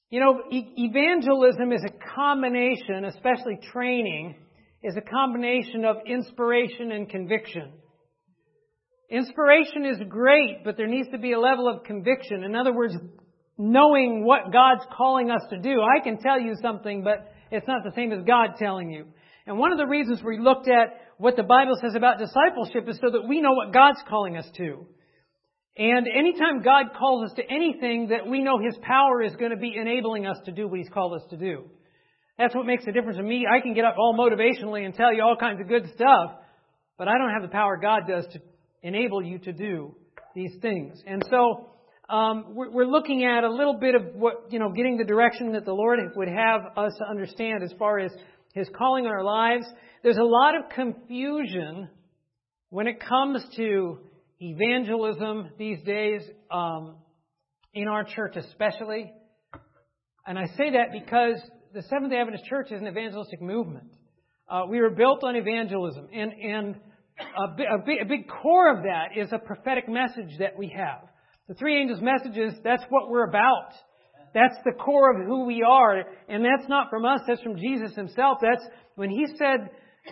You know, evangelism is a combination, especially training, is a combination of inspiration and conviction. Inspiration is great, but there needs to be a level of conviction. In other words, knowing what God's calling us to do. I can tell you something, but it's not the same as God telling you. And one of the reasons we looked at what the Bible says about discipleship is so that we know what God's calling us to. And anytime God calls us to anything, that we know His power is going to be enabling us to do what He's called us to do. That's what makes the difference in me. I can get up all motivationally and tell you all kinds of good stuff, but I don't have the power God does to enable you to do these things. And so we're looking at a little bit of what, getting the direction that the Lord would have us to understand as far as His calling on our lives. There's a lot of confusion when it comes to evangelism these days, in our church especially. And I say that because the Seventh-day Adventist Church is an evangelistic movement. We were built on evangelism. And a big core of that is a prophetic message that we have. The three angels' messages, that's what we're about. That's the core of who we are. And that's not from us, that's from Jesus Himself. That's when He said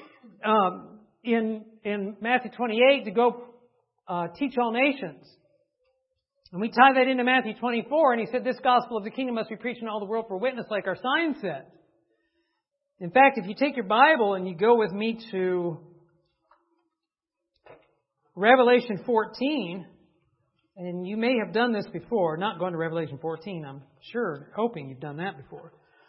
in Matthew 28 to go teach all nations. And we tie that into Matthew 24, and He said, this gospel of the kingdom must be preached in all the world for witness, like our sign said. In fact, if you take your Bible and you go with me to Revelation 14, and you may have done this before, not going to Revelation 14, I'm sure, hoping you've done that before.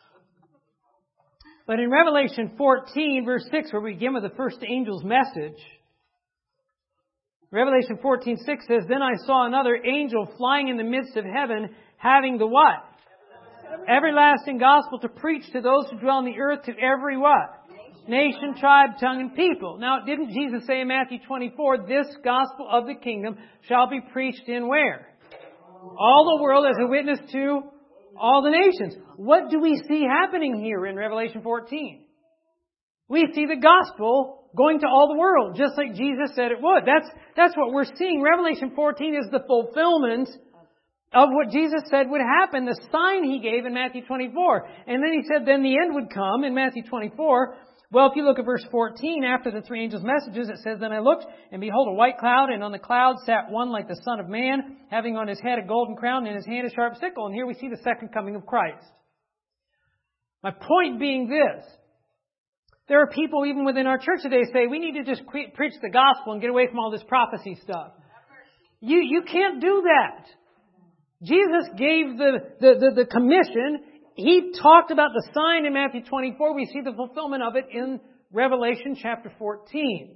But in Revelation 14, verse 6, where we begin with the first angel's message, Revelation 14:6 says, then I saw another angel flying in the midst of heaven, having the what? Everlasting gospel to preach to those who dwell on the earth, to every what? Nation, tribe, tongue, and people. Now, didn't Jesus say in Matthew 24, this gospel of the kingdom shall be preached in where? All the world as a witness to all the nations. What do we see happening here in Revelation 14? We see the gospel going to all the world, just like Jesus said it would. That's what we're seeing. Revelation 14 is the fulfillment of what Jesus said would happen, the sign He gave in Matthew 24. And then He said then the end would come in Matthew 24. Well, if you look at verse 14, after the three angels' messages, it says, then I looked, and behold, a white cloud, and on the cloud sat one like the Son of Man, having on his head a golden crown, and in his hand a sharp sickle. And here we see the second coming of Christ. My point being this. There are people even within our church today say, we need to just preach the gospel and get away from all this prophecy stuff. You can't do that. Jesus gave the commission. He talked about the sign in Matthew 24. We see the fulfillment of it in Revelation chapter 14.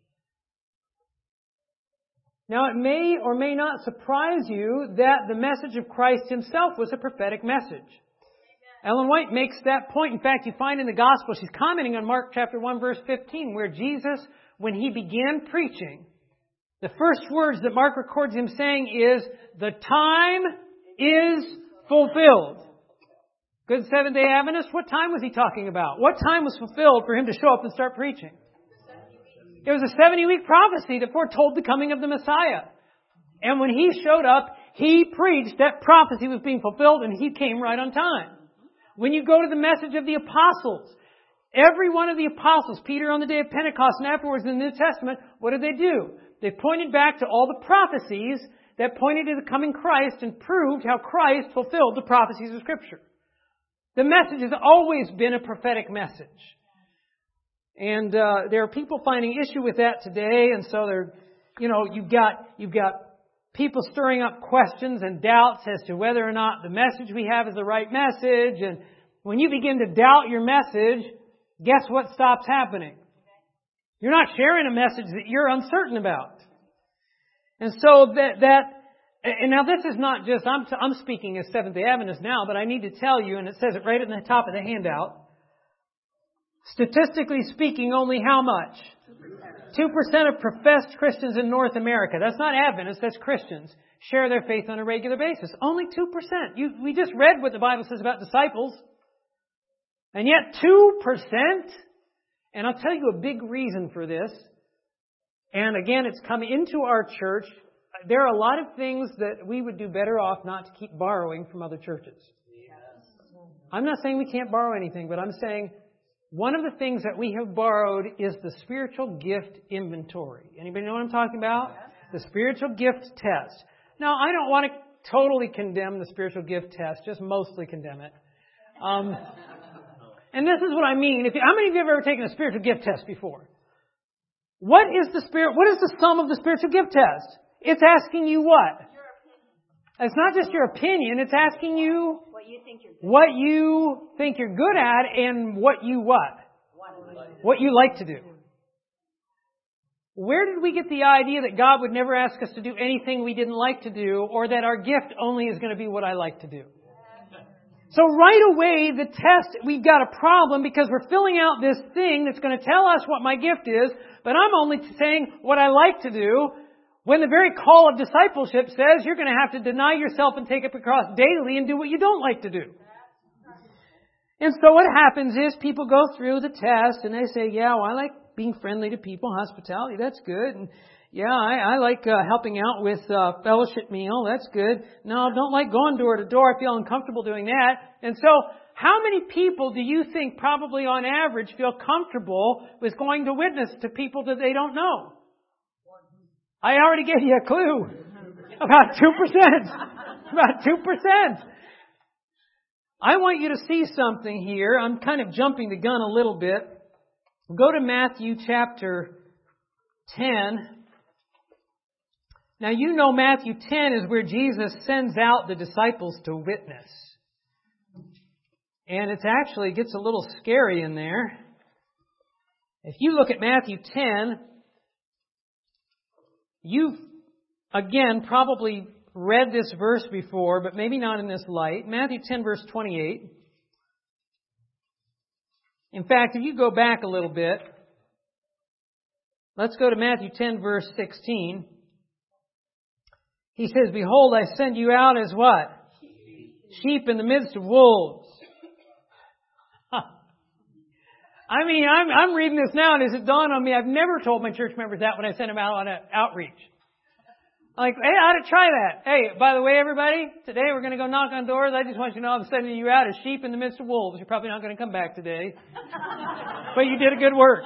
Now, it may or may not surprise you that the message of Christ Himself was a prophetic message. Ellen White makes that point. In fact, you find in the Gospel, she's commenting on Mark chapter 1, verse 15, where Jesus, when He began preaching, the first words that Mark records Him saying is, the time is fulfilled. Good Seventh-day Adventist, what time was He talking about? What time was fulfilled for Him to show up and start preaching? It was a 70-week prophecy that foretold the coming of the Messiah. And when He showed up, He preached that prophecy was being fulfilled, and He came right on time. When you go to the message of the apostles, every one of the apostles, Peter on the day of Pentecost and afterwards in the New Testament, what did they do? They pointed back to all the prophecies that pointed to the coming Christ and proved how Christ fulfilled the prophecies of Scripture. The message has always been a prophetic message. And there are people finding issue with that today, and so you've got people stirring up questions and doubts as to whether or not the message we have is the right message. And when you begin to doubt your message, guess what stops happening? You're not sharing a message that you're uncertain about. And so and now this is not just, I'm speaking as Seventh-day Adventist now, but I need to tell you, and it says it right at the top of the handout, statistically speaking, only how much? 2% of professed Christians in North America, that's not Adventists, that's Christians, share their faith on a regular basis. Only 2%. We just read what the Bible says about disciples. And yet 2%? And I'll tell you a big reason for this. And again, it's come into our church. There are a lot of things that we would do better off not to keep borrowing from other churches. I'm not saying we can't borrow anything, but I'm saying one of the things that we have borrowed is the spiritual gift inventory. Anybody know what I'm talking about? The spiritual gift test. Now, I don't want to totally condemn the spiritual gift test, just mostly condemn it. And this is what I mean. How many of you have ever taken a spiritual gift test before? What is the sum of the spiritual gift test? It's asking you what? It's not just your opinion. It's asking you what you think you're good at and what you like to do. Where did we get the idea that God would never ask us to do anything we didn't like to do, or that our gift only is going to be what I like to do? So right away, the test, we've got a problem because we're filling out this thing that's going to tell us what my gift is, but I'm only saying what I like to do, when the very call of discipleship says you're going to have to deny yourself and take up your cross daily and do what you don't like to do. And so what happens is people go through the test and they say, yeah, well, I like being friendly to people, hospitality, that's good. And yeah, I like helping out with fellowship meal, that's good. No, I don't like going door to door, I feel uncomfortable doing that. And so how many people do you think probably on average feel comfortable with going to witness to people that they don't know? I already gave you a clue. About 2%. About 2%. I want you to see something here. I'm kind of jumping the gun a little bit. Go to Matthew chapter 10. Now you know Matthew 10 is where Jesus sends out the disciples to witness. And it actually gets a little scary in there. If you look at Matthew 10, you've, again, probably read this verse before, but maybe not in this light. Matthew 10, verse 28. In fact, if you go back a little bit, let's go to Matthew 10, verse 16. He says, behold, I send you out as what? Sheep in the midst of wolves. I mean, I'm reading this now, and it dawned on me, I've never told my church members that when I sent them out on an outreach. Like, hey, I ought to try that. Hey, by the way, everybody, today we're going to go knock on doors. I just want you to know I'm sending you out as sheep in the midst of wolves. You're probably not going to come back today. But you did a good work.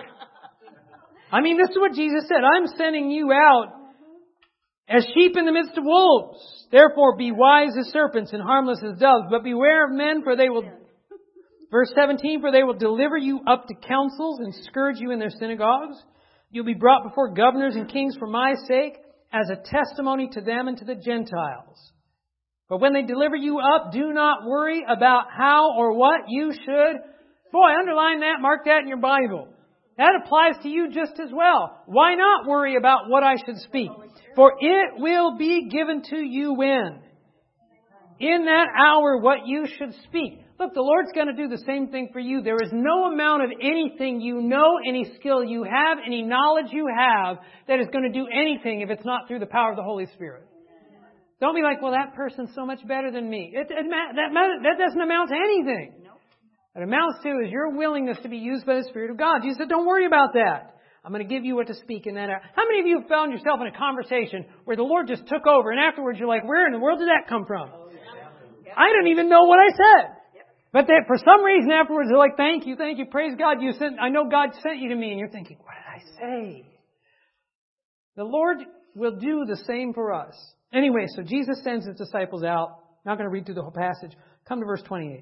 I mean, this is what Jesus said. I'm sending you out as sheep in the midst of wolves. Therefore, be wise as serpents and harmless as doves. But beware of men, for they will... Verse 17, for they will deliver you up to councils and scourge you in their synagogues. You'll be brought before governors and kings for my sake, as a testimony to them and to the Gentiles. But when they deliver you up, do not worry about how or what you should. Boy, underline that, mark that in your Bible. That applies to you just as well. Why not worry about what I should speak? For it will be given to you when? In that hour what you should speak. Look, the Lord's going to do the same thing for you. There is no amount of anything you know, any skill you have, any knowledge you have that is going to do anything if it's not through the power of the Holy Spirit. Don't be like, well, that person's so much better than me. That doesn't amount to anything. What it amounts to is your willingness to be used by the Spirit of God. Jesus said, don't worry about that. I'm going to give you what to speak in that hour. How many of you have found yourself in a conversation where the Lord just took over and afterwards you're like, where in the world did that come from? I don't even know what I said. But that for some reason afterwards they're like, thank you, praise God, I know God sent you to me. And you're thinking, what did I say? The Lord will do the same for us. Anyway, so Jesus sends His disciples out. I'm not going to read through the whole passage. Come to verse 28.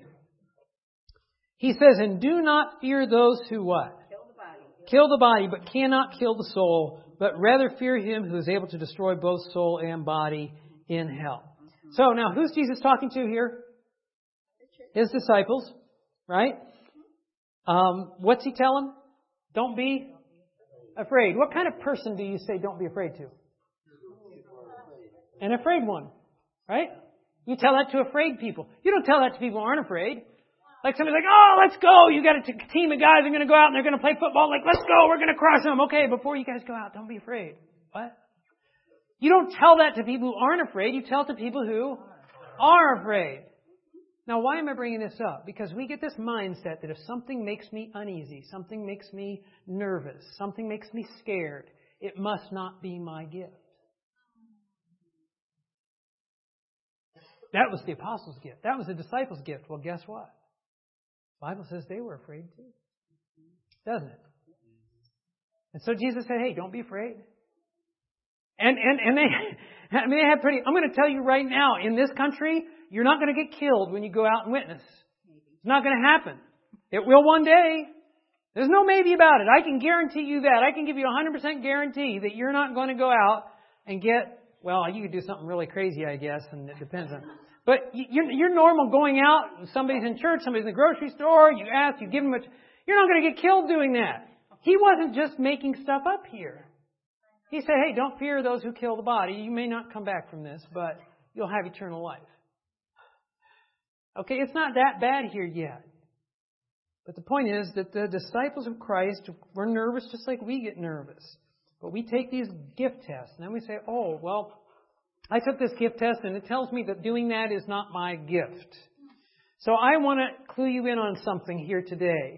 He says, and do not fear those who what? Kill the body, but cannot kill the soul, but rather fear Him who is able to destroy both soul and body in hell. So now, who's Jesus talking to here? His disciples, right? What's He tell them? Don't be afraid. What kind of person do you say don't be afraid to? An afraid one, right? You tell that to afraid people. You don't tell that to people who aren't afraid. Like somebody's like, oh, let's go. You got a team of guys that are going to go out and they're going to play football. Like, let's go. We're going to crush them. Okay, before you guys go out, don't be afraid. What? You don't tell that to people who aren't afraid. You tell it to people who are afraid. Now, why am I bringing this up? Because we get this mindset that if something makes me uneasy, something makes me nervous, something makes me scared, it must not be my gift. That was the apostles' gift. That was the disciples' gift. Well, guess what? The Bible says they were afraid too. Doesn't it? And so Jesus said, hey, don't be afraid. And they had pretty, I'm going to tell you right now, in this country, you're not going to get killed when you go out and witness. It's not going to happen. It will one day. There's no maybe about it. I can guarantee you that. I can give you a 100% guarantee that you're not going to go out and get, well, you could do something really crazy, I guess, and it depends on. But you're normal going out, somebody's in church, somebody's in the grocery store, you ask, you give them you're not going to get killed doing that. He wasn't just making stuff up here. He said, hey, don't fear those who kill the body. You may not come back from this, but you'll have eternal life. Okay, it's not that bad here yet. But the point is that the disciples of Christ were nervous just like we get nervous. But we take these gift tests and then we say, oh, well, I took this gift test and it tells me that doing that is not my gift. So I want to clue you in on something here today.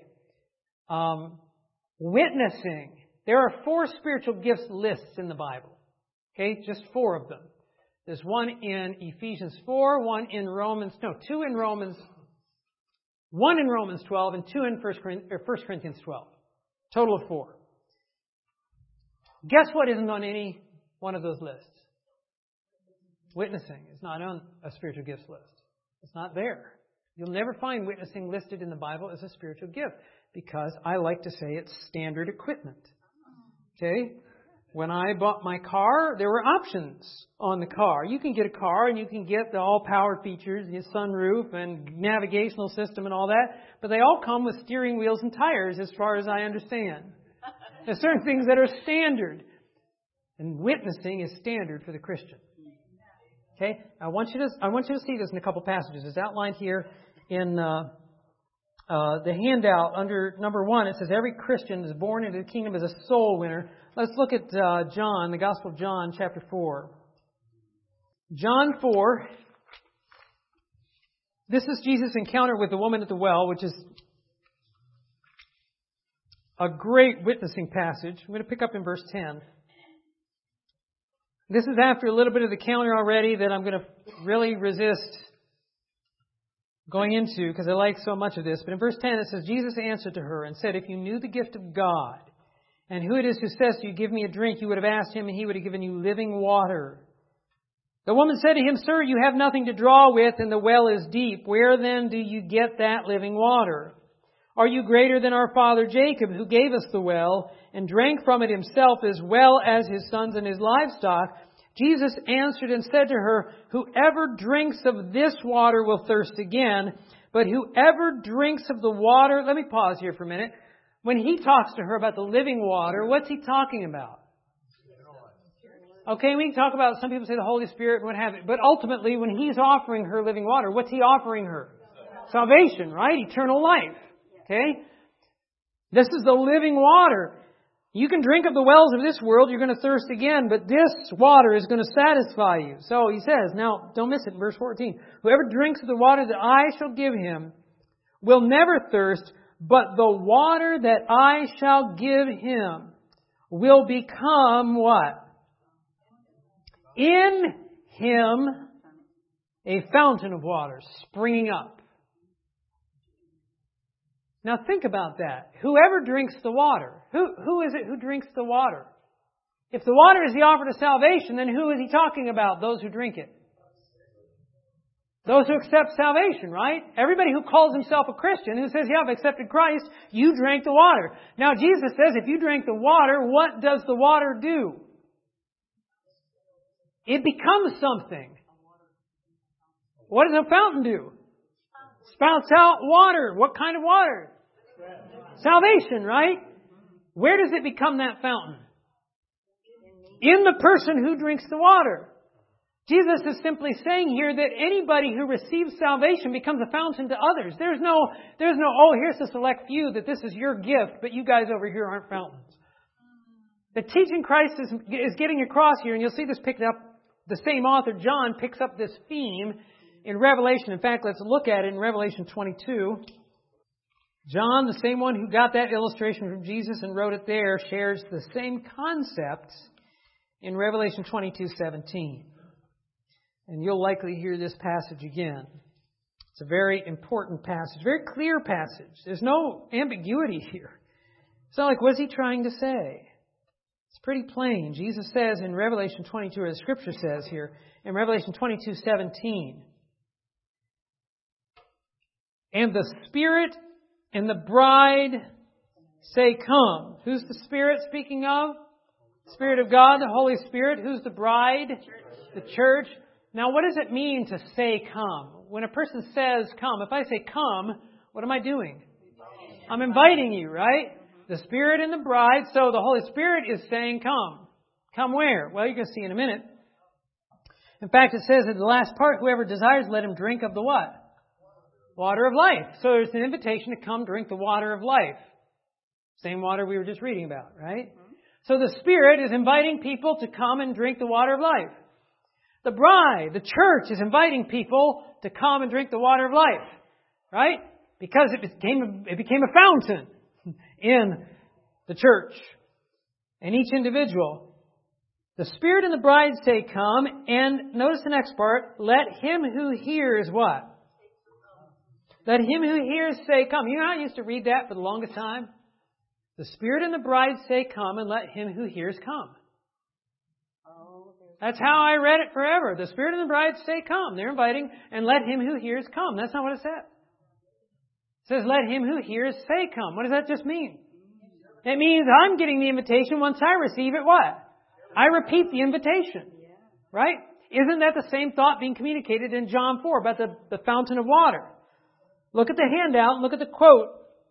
Witnessing. There are 4 spiritual gifts lists in the Bible. Okay, just 4 of them. There's one in Ephesians 4, 2 in Romans 1 in Romans 12, and 2 in 1 Corinthians 12. Total of 4. Guess what isn't on any one of those lists? Witnessing is not on a spiritual gifts list. It's not there. You'll never find witnessing listed in the Bible as a spiritual gift because I like to say it's standard equipment. Okay? When I bought my car, there were options on the car. You can get a car and you can get the all-power features, the sunroof and navigational system and all that, but they all come with steering wheels and tires as far as I understand. There's certain things that are standard. And witnessing is standard for the Christian. Okay? I want you to see this in a couple passages. It's outlined here in the handout under number 1. It says every Christian is born into the kingdom as a soul winner. Let's look at John, the Gospel of John, chapter 4. John 4. This is Jesus' encounter with the woman at the well, which is a great witnessing passage. I'm going to pick up in verse 10. This is after a little bit of the counter already that I'm going to really resist going into because I like so much of this. But in verse 10 it says, Jesus answered to her and said, if you knew the gift of God and who it is who says to you, give me a drink, you would have asked him and he would have given you living water. The woman said to him, sir, you have nothing to draw with and the well is deep. Where then do you get that living water? Are you greater than our father Jacob, who gave us the well and drank from it himself as well as his sons and his livestock? Jesus answered and said to her, whoever drinks of this water will thirst again, but whoever drinks of the water... Let me pause here for a minute. When he talks to her about the living water, what's he talking about? Okay, we can talk about, some people say the Holy Spirit and what have you, but ultimately when he's offering her living water, what's he offering her? Salvation, right? Eternal life. Okay? This is the living water. You can drink of the wells of this world, you're going to thirst again, but this water is going to satisfy you. So he says, now don't miss it in verse 14. Whoever drinks of the water that I shall give him will never thirst, but the water that I shall give him will become what? In him a fountain of water springing up. Now think about that. Whoever drinks the water. Who is it who drinks the water? If the water is the offer to salvation, then who is he talking about? Those who drink it. Those who accept salvation, right? Everybody who calls himself a Christian, who says, yeah, I've accepted Christ, you drank the water. Now Jesus says, if you drink the water, what does the water do? It becomes something. What does a fountain do? Spouts out water. What kind of water? Salvation, right? Where does it become that fountain? In the person who drinks the water. Jesus is simply saying here that anybody who receives salvation becomes a fountain to others. There's no, oh, here's a select few that this is your gift, but you guys over here aren't fountains. The teaching Christ is getting across here, and you'll see this picked up, the same author, John, picks up this theme in Revelation. In fact, let's look at it in Revelation 22. John, the same one who got that illustration from Jesus and wrote it there, shares the same concept in Revelation 22:17. And you'll likely hear this passage again. It's a very important passage, very clear passage. There's no ambiguity here. It's not like, what's he trying to say? It's pretty plain. Jesus says in Revelation 22, or the Scripture says here, in Revelation 22:17, and the Spirit and the bride say, come. Who's the Spirit speaking of? Spirit of God, the Holy Spirit. Who's the bride? The church. Now, what does it mean to say come? When a person says come, if I say come, what am I doing? I'm inviting you, right? The Spirit and the bride. So the Holy Spirit is saying come. Come where? Well, you're going to see in a minute. In fact, it says in the last part, whoever desires, let him drink of the what? Water of life. So there's an invitation to come drink the water of life. Same water we were just reading about, right? So the Spirit is inviting people to come and drink the water of life. The bride, the church, is inviting people to come and drink the water of life, right? Because it became a fountain in the church and each individual. The Spirit and the bride say come, and notice the next part, let him who hears what? Let him who hears say come. You know how I used to read that for the longest time? The Spirit and the bride say come, and let him who hears come. That's how I read it forever. The Spirit and the bride say come. They're inviting, and let him who hears come. That's not what it says. It says, let him who hears say come. What does that just mean? It means I'm getting the invitation. Once I receive it, what? I repeat the invitation. Right? Isn't that the same thought being communicated in John 4 about the fountain of water? Look at the handout. Look at the quote.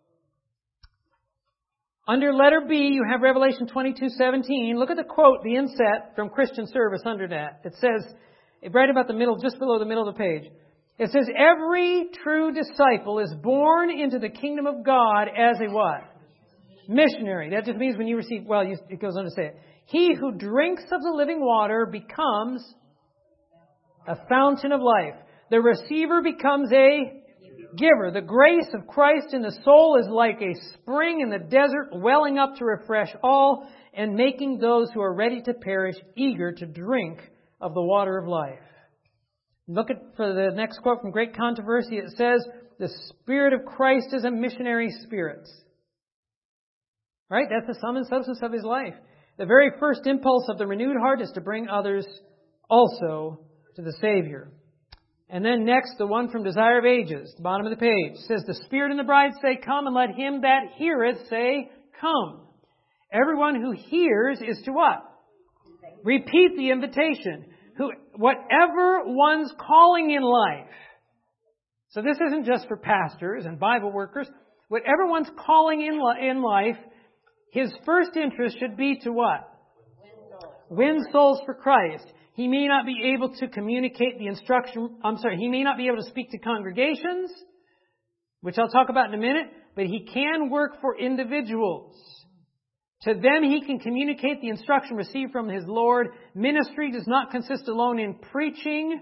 Under letter B, you have Revelation 22:17. Look at the quote, the inset from Christian Service under that. It says, right about the middle, just below the middle of the page. It says, every true disciple is born into the kingdom of God as a what? Missionary. That just means when you receive, it goes on to say it. He who drinks of the living water becomes a fountain of life. The receiver becomes a giver. The grace of Christ in the soul is like a spring in the desert, welling up to refresh all and making those who are ready to perish eager to drink of the water of life. Look for the next quote from Great Controversy. It says, the Spirit of Christ is a missionary spirit. Right? That's the sum and substance of his life. The very first impulse of the renewed heart is to bring others also to the Savior. And then next, the one from Desire of Ages, the bottom of the page, says, the Spirit and the bride say, come, and let him that heareth say, come. Everyone who hears is to what? Repeat the invitation. Whatever one's calling in life. So this isn't just for pastors and Bible workers. Whatever one's calling in life, his first interest should be to what? Win souls for Christ. He may not be able to communicate the instruction. He may not be able to speak to congregations, which I'll talk about in a minute, but he can work for individuals. To them he can communicate the instruction received from his Lord. Ministry does not consist alone in preaching.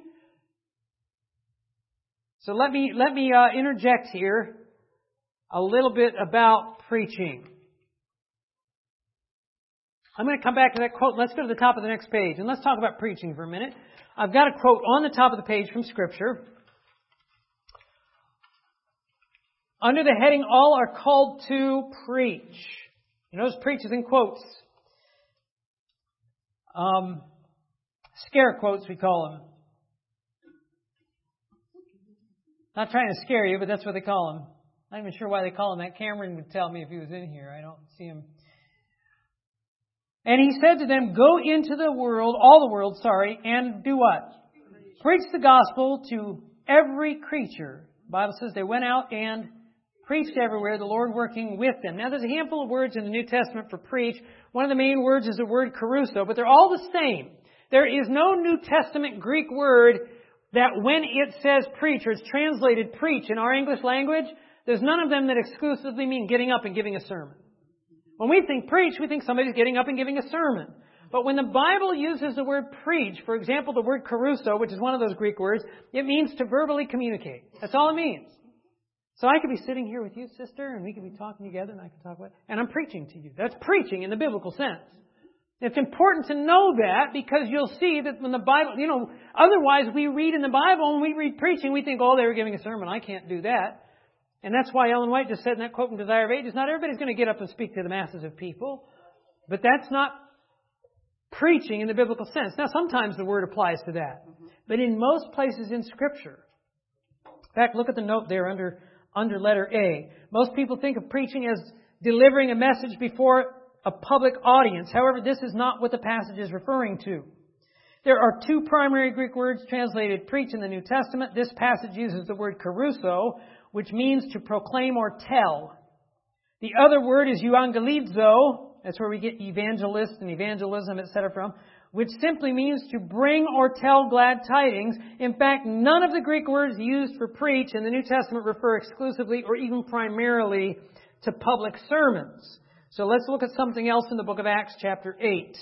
So let me interject here a little bit about preaching. I'm going to come back to that quote. Let's go to the top of the next page and let's talk about preaching for a minute. I've got a quote on the top of the page from Scripture. Under the heading, all are called to preach. You notice preach is in quotes. Scare quotes, we call them. Not trying to scare you, but that's what they call them. Not even sure why they call them that. Cameron would tell me if he was in here. I don't see him. And he said to them, go into the world, all the world, and do what? Preach the gospel to every creature. The Bible says they went out and preached everywhere, the Lord working with them. Now, there's a handful of words in the New Testament for preach. One of the main words is the word caruso, but they're all the same. There is no New Testament Greek word that when it says preach, or it's translated preach in our English language, there's none of them that exclusively mean getting up and giving a sermon. When we think preach, we think somebody's getting up and giving a sermon. But when the Bible uses the word preach, for example, the word caruso, which is one of those Greek words, it means to verbally communicate. That's all it means. So I could be sitting here with you, sister, and we could be talking together, and I could talk about, and I'm preaching to you. That's preaching in the biblical sense. It's important to know that because you'll see that when the Bible, otherwise we read in the Bible and we read preaching, we think, oh, they were giving a sermon. I can't do that. And that's why Ellen White just said in that quote from Desire of Ages, not everybody's going to get up and speak to the masses of people. But that's not preaching in the biblical sense. Now, sometimes the word applies to that. But in most places in Scripture, in fact, look at the note there under letter A. Most people think of preaching as delivering a message before a public audience. However, this is not what the passage is referring to. There are two primary Greek words translated preach in the New Testament. This passage uses the word kerusso, which means to proclaim or tell. The other word is euangelizo. That's where we get evangelist and evangelism, etc. from, which simply means to bring or tell glad tidings. In fact, none of the Greek words used for preach in the New Testament refer exclusively or even primarily to public sermons. So let's look at something else in the book of Acts chapter 8.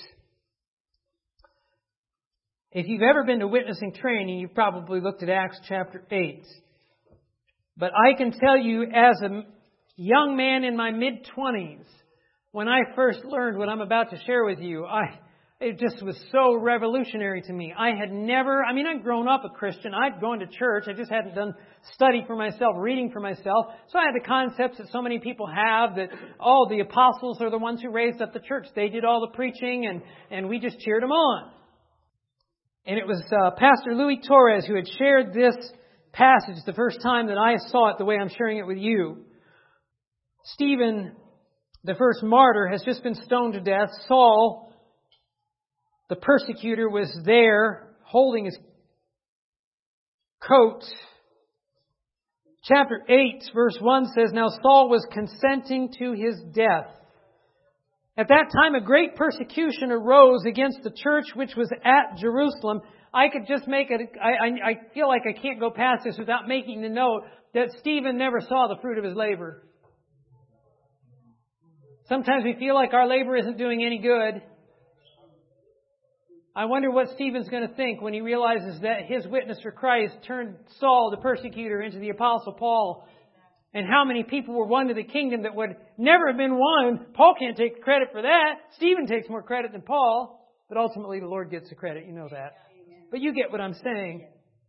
If you've ever been to witnessing training, you've probably looked at Acts chapter 8. But I can tell you as a young man in my mid-20s, when I first learned what I'm about to share with you, it just was so revolutionary to me. I'd grown up a Christian. I'd gone to church. I just hadn't done study for myself, reading for myself. So I had the concepts that so many people have that, the apostles are the ones who raised up the church. They did all the preaching and we just cheered them on. And it was Pastor Louis Torres who had shared this passage the first time that I saw it the way I'm sharing it with you. Stephen, the first martyr, has just been stoned to death. Saul, the persecutor, was there holding his coat. Chapter 8, verse 1 says, Now Saul was consenting to his death. At that time, a great persecution arose against the church which was at Jerusalem. I could just make it, I feel like I can't go past this without making the note that Stephen never saw the fruit of his labor. Sometimes we feel like our labor isn't doing any good. I wonder what Stephen's going to think when he realizes that his witness for Christ turned Saul, the persecutor, into the Apostle Paul. And how many people were won to the kingdom that would never have been won. Paul can't take credit for that. Stephen takes more credit than Paul. But ultimately the Lord gets the credit. You know that. But you get what I'm saying.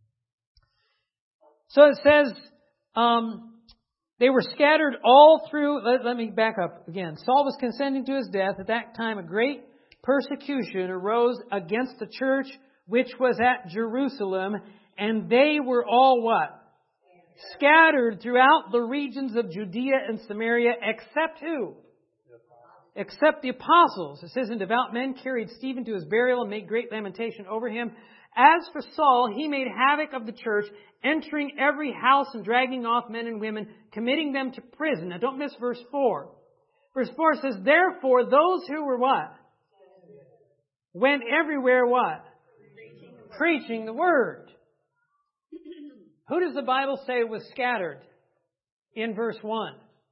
So it says, they were scattered all through. Let me back up again. Saul was consenting to his death. At that time, a great persecution arose against the church which was at Jerusalem. And they were all what? Scattered throughout the regions of Judea and Samaria, except who? Except the apostles. It says, and devout men carried Stephen to his burial and made great lamentation over him. As for Saul, he made havoc of the church, entering every house and dragging off men and women, committing them to prison. Now don't miss verse 4. Verse 4 says, therefore those who were what? Went everywhere what? Preaching the word. Who does the Bible say was scattered in verse 1?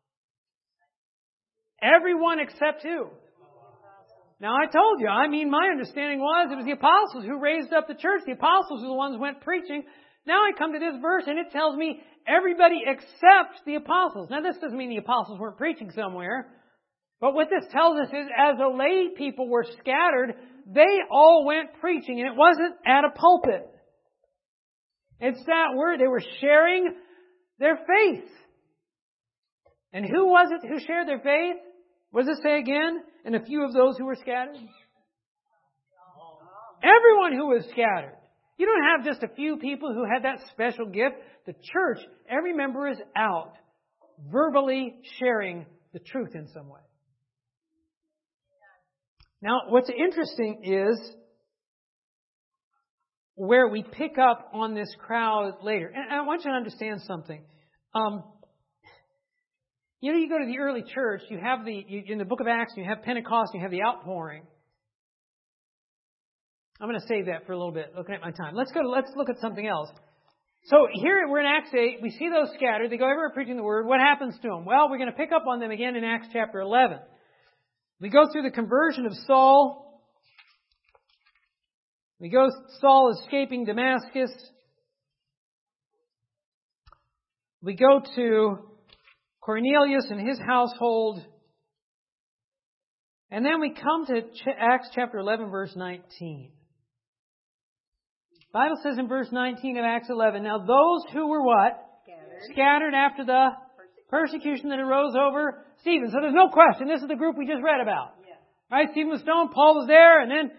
Everyone except who? Now I told you, my understanding was it was the apostles who raised up the church. The apostles are the ones who went preaching. Now I come to this verse and it tells me everybody except the apostles. Now this doesn't mean the apostles weren't preaching somewhere. But what this tells us is as the lay people were scattered, they all went preaching. And it wasn't at a pulpit. It's that word. They were sharing their faith. And who was it who shared their faith? What does it say again? And a few of those who were scattered? Everyone who was scattered. You don't have just a few people who had that special gift. The church, every member is out, verbally sharing the truth in some way. Now, what's interesting is where we pick up on this crowd later. And I want you to understand something. You go to the early church, you have in the book of Acts, you have Pentecost, you have the outpouring. I'm going to save that for a little bit, looking at my time. Let's look at something else. So here we're in Acts 8, we see those scattered, they go everywhere preaching the word. What happens to them? Well, we're going to pick up on them again in Acts chapter 11. We go through the conversion of Saul. Saul escaping Damascus. We go to Cornelius and his household. And then we come to Acts chapter 11, verse 19. The Bible says in verse 19 of Acts 11, now those who were what? Scattered after the persecution that arose over Stephen. So there's no question. This is the group we just read about. Right? Stephen was stoned. Paul was there. And then,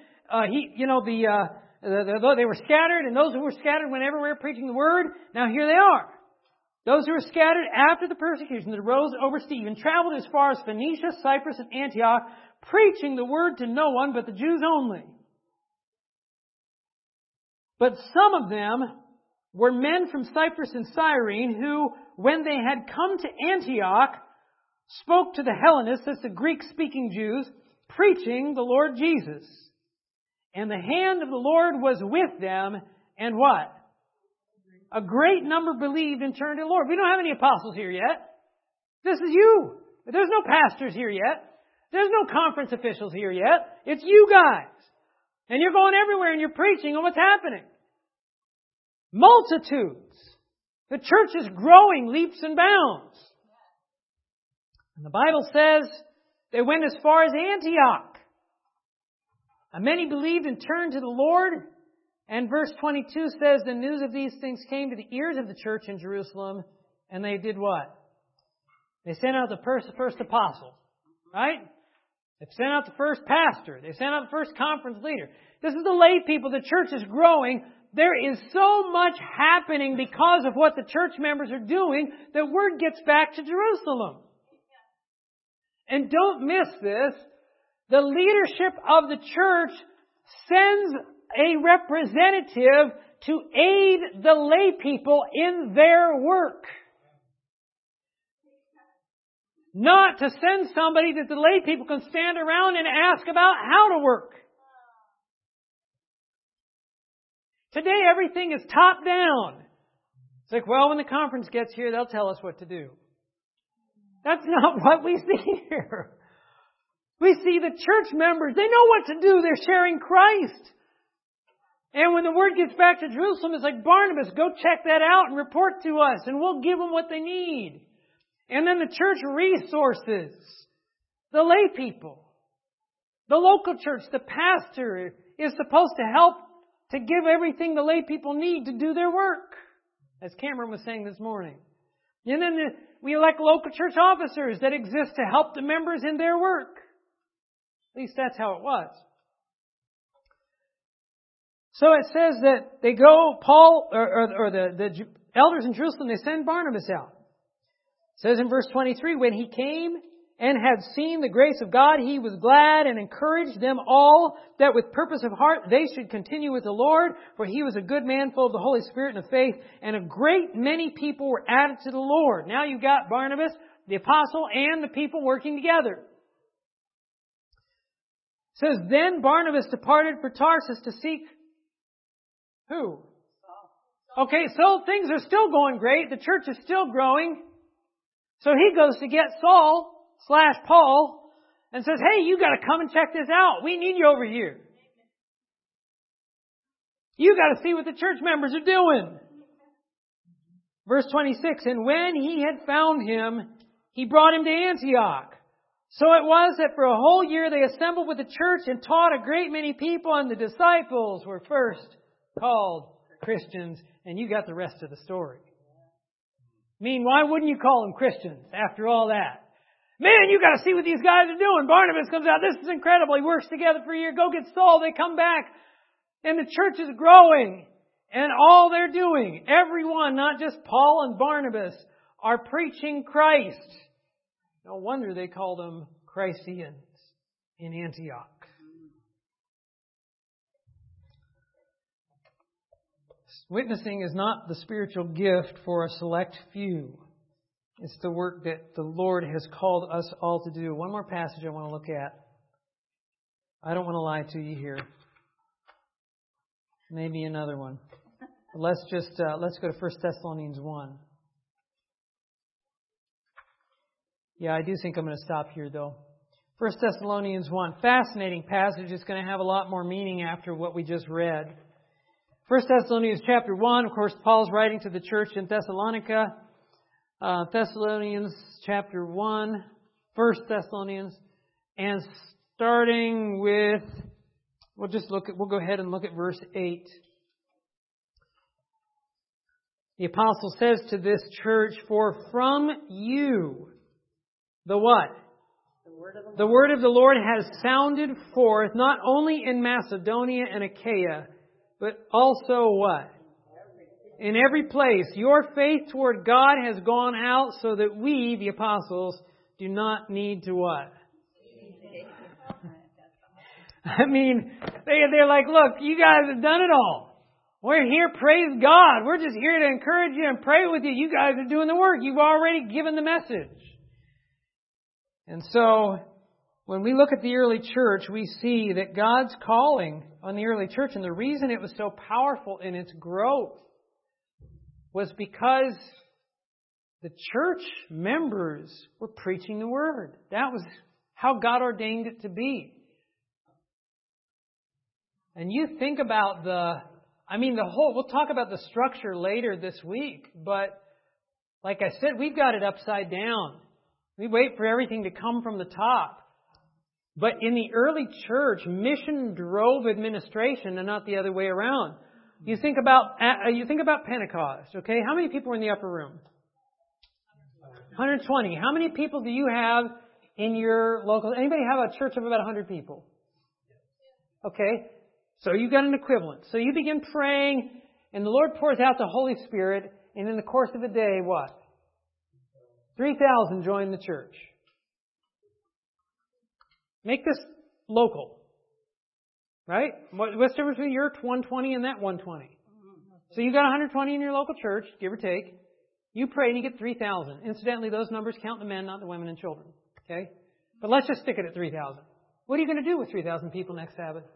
they were scattered. And those who were scattered went everywhere preaching the word. Now here they are. Those who were scattered after the persecution that arose over Stephen traveled as far as Phoenicia, Cyprus, and Antioch, preaching the word to no one but the Jews only. But some of them were men from Cyprus and Cyrene who, when they had come to Antioch, spoke to the Hellenists, that's the Greek-speaking Jews, preaching the Lord Jesus. And the hand of the Lord was with them, and what? A great number believed and turned to the Lord. We don't have any apostles here yet. This is you. There's no pastors here yet. There's no conference officials here yet. It's you guys. And you're going everywhere and you're preaching on what's happening. Multitudes. The church is growing leaps and bounds. And the Bible says they went as far as Antioch. And many believed and turned to the Lord. And verse 22 says the news of these things came to the ears of the church in Jerusalem. And they did what? They sent out the first apostle. Right? They sent out the first pastor. They sent out the first conference leader. This is the lay people. The church is growing. There is so much happening because of what the church members are doing that word gets back to Jerusalem. And don't miss this. The leadership of the church sends a representative to aid the lay people in their work. Not to send somebody that the lay people can stand around and ask about how to work. Today everything is top down. It's like, well, when the conference gets here, they'll tell us what to do. That's not what we see here. We see the church members, they know what to do. They're sharing Christ. And when the word gets back to Jerusalem, it's like, Barnabas, go check that out and report to us, and we'll give them what they need. And then the church resources, the lay people, the local church, the pastor is supposed to help to give everything the lay people need to do their work, as Cameron was saying this morning. And then we elect local church officers that exist to help the members in their work. At least that's how it was. So it says that they go, Paul, or the elders in Jerusalem, they send Barnabas out. It says in verse 23, when he came and had seen the grace of God, he was glad and encouraged them all that with purpose of heart they should continue with the Lord, for he was a good man full of the Holy Spirit and of faith, and a great many people were added to the Lord. Now you've got Barnabas, the apostle, and the people working together. It says, then Barnabas departed for Tarsus to seek who? Okay, so things are still going great. The church is still growing. So he goes to get Saul/Paul and says, hey, you got to come and check this out. We need you over here. You got to see what the church members are doing. Verse 26, and when he had found him, he brought him to Antioch. So it was that for a whole year they assembled with the church and taught a great many people, and the disciples were first called Christians. And you got the rest of the story. I mean, why wouldn't you call them Christians after all that? Man, you got to see what these guys are doing. Barnabas comes out. This is incredible. He works together for a year. Go get Saul. They come back. And the church is growing. And all they're doing, everyone, not just Paul and Barnabas, are preaching Christ. No wonder they call them Christians in Antioch. Witnessing is not the spiritual gift for a select few. It's the work that the Lord has called us all to do. One more passage I want to look at. I don't want to lie to you here. Maybe another one. But let's go to 1 Thessalonians 1. Yeah, I do think I'm going to stop here though. 1 Thessalonians 1. Fascinating passage. It's going to have a lot more meaning after what we just read. 1 Thessalonians chapter 1, of course, Paul's writing to the church in Thessalonica. Thessalonians chapter 1, 1 Thessalonians. And starting with, we'll go ahead and look at verse 8. The apostle says to this church, "For from you," the what? The word of the Lord has sounded forth, not only in Macedonia and Achaia, but also what? In every place. Your faith toward God has gone out so that we, the apostles, do not need to what? I mean, they're like, look, you guys have done it all. We're here, praise God. We're just here to encourage you and pray with you. You guys are doing the work. You've already given the message. And so, when we look at the early church, we see that God's calling on the early church, and the reason it was so powerful in its growth was because the church members were preaching the Word. That was how God ordained it to be. And you think about we'll talk about the structure later this week, but like I said, we've got it upside down. We wait for everything to come from the top. But in the early church, mission drove administration and not the other way around. You think about Pentecost, okay? How many people were in the upper room? 120. How many people do you have in your local? Anybody have a church of about 100 people? Okay. So you've got an equivalent. So you begin praying, and the Lord pours out the Holy Spirit, and in the course of a day, what? 3,000 join the church. Make this local. Right? What's the difference between your 120 and that 120? So you've got 120 in your local church, give or take. You pray and you get 3,000. Incidentally, those numbers count the men, not the women and children. Okay? But let's just stick it at 3,000. What are you going to do with 3,000 people next Sabbath?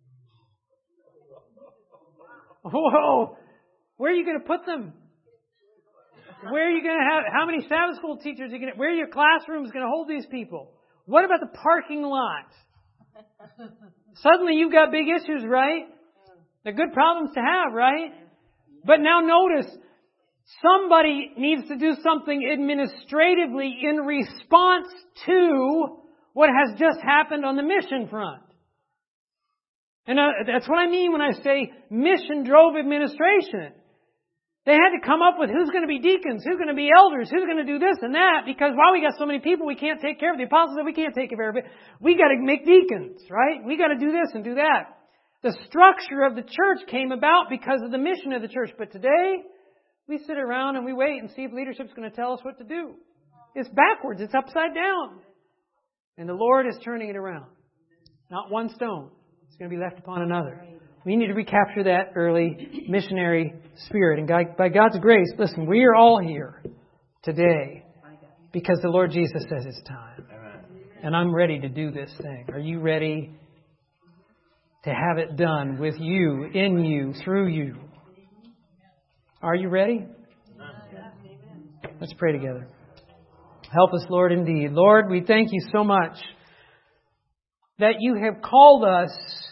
Whoa! Where are you going to put them? Where are you going to have? How many Sabbath school teachers are you going to? Where are your classrooms going to hold these people? What about the parking lot? Suddenly you've got big issues, right? They're good problems to have, right? But now notice, somebody needs to do something administratively in response to what has just happened on the mission front. And that's what I mean when I say mission drove administration. They had to come up with who's going to be deacons, who's going to be elders, who's going to do this and that, because we got so many people, we can't take care of. The apostles said we can't take care of everybody. We got to make deacons, right? We got to do this and do that. The structure of the church came about because of the mission of the church. But today, we sit around and we wait and see if leadership's going to tell us what to do. It's backwards. It's upside down. And the Lord is turning it around. Not one stone. It's going to be left upon another. We need to recapture that early missionary spirit. And by God's grace, listen, we are all here today because the Lord Jesus says it's time. And I'm ready to do this thing. Are you ready to have it done with you, in you, through you? Are you ready? Let's pray together. Help us, Lord, indeed. Lord, we thank you so much that you have called us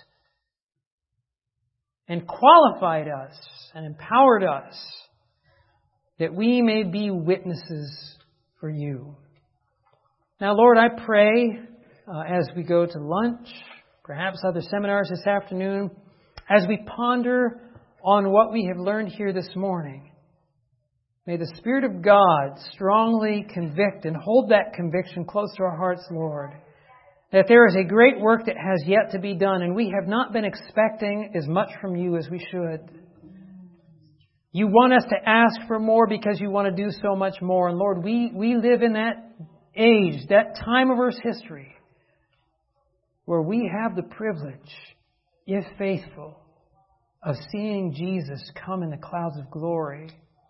and qualified us and empowered us that we may be witnesses for you. Now, Lord, I pray as we go to lunch, perhaps other seminars this afternoon, as we ponder on what we have learned here this morning, may the Spirit of God strongly convict and hold that conviction close to our hearts, Lord, that there is a great work that has yet to be done, and we have not been expecting as much from you as we should. You want us to ask for more because you want to do so much more. And Lord, we live in that age, that time of Earth's history, where we have the privilege, if faithful, of seeing Jesus come in the clouds of glory.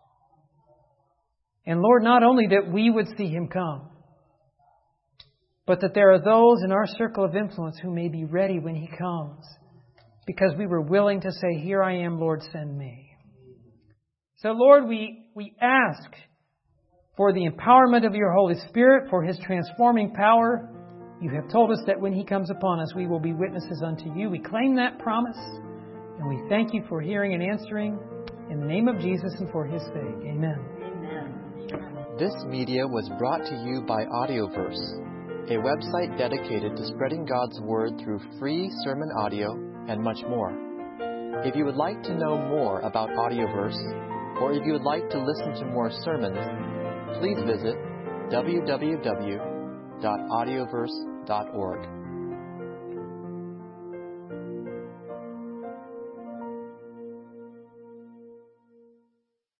And Lord, not only that we would see Him come, but that there are those in our circle of influence who may be ready when He comes, because we were willing to say, "Here I am, Lord, send me." So Lord, we ask for the empowerment of your Holy Spirit, for His transforming power. You have told us that when He comes upon us, we will be witnesses unto you. We claim that promise, and we thank you for hearing and answering. In the name of Jesus and for His sake. Amen. This media was brought to you by Audioverse, a website dedicated to spreading God's Word through free sermon audio and much more. If you would like to know more about Audioverse, or if you would like to listen to more sermons, please visit www.audioverse.org.